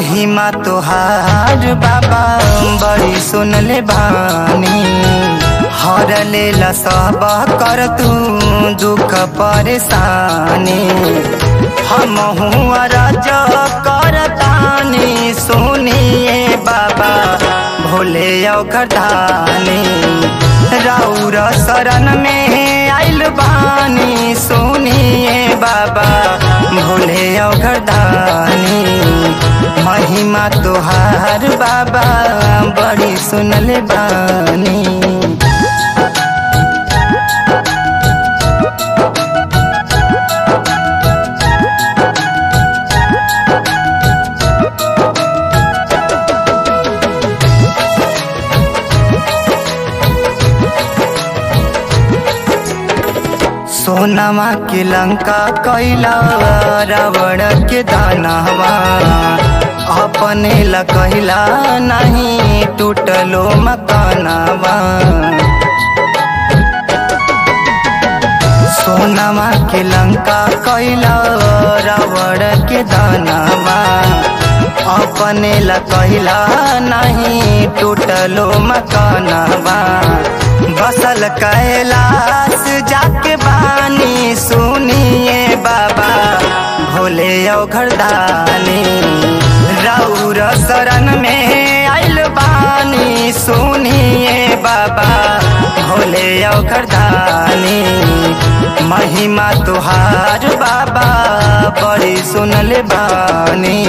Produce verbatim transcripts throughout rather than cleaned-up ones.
महिमा तोहार बाबा बड़ी सुनले बानी। हर लेला सब कर तू दुख परेशानी। हम हुआ राज करतानी सुनिए बाबा भोले औखरदानी। राउर शरण में आइल बानी सुनिए बाबा भोले औखरदानी। महिमा तोहार बाबा बड़ी सुनले बानी। सोनमा के लंका कैला रावण के दानवा। अपने ला कहला नहीं टूटलो मकानवा। सोनमा के लंका कैला रावण के दानवा। अपने ला कहला नहीं टूटलो मकानवा। बसल कैलाश जाके बानी सुनिए बाबा भोले औखरदानी। राउर शरण में आइल बानी सुनिए बाबा भोले औखरदानी। महिमा तोहार बाबा बड़ी सुनले बानी।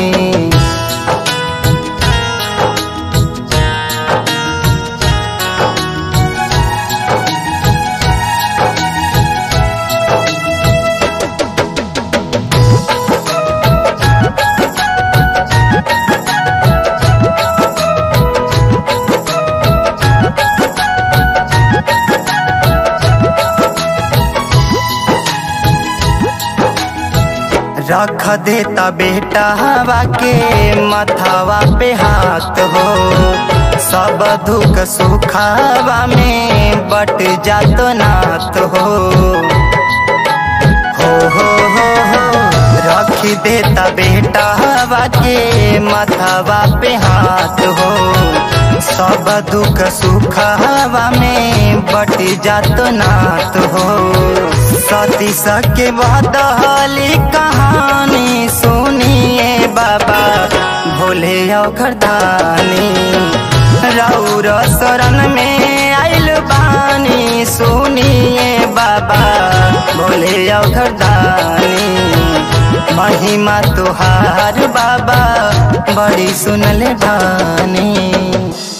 रख देता बेटा हवा के मथावा पे हाथ हो। सब दुख सुखावा में बट जात नाथ हो। हो हो हो हो रख देता बेटा हवा के मथावा पे हाथ हो। सब दुख सुखावा में बट जात नाथ हो। सती सके बदहली कहानी सुनिए बाबा भोले औखरदानी। राउर शरण में आइल बानी सुनिए बाबा भोले औखरदानी। महिमा तोहार बाबा बड़ी सुनले बानी।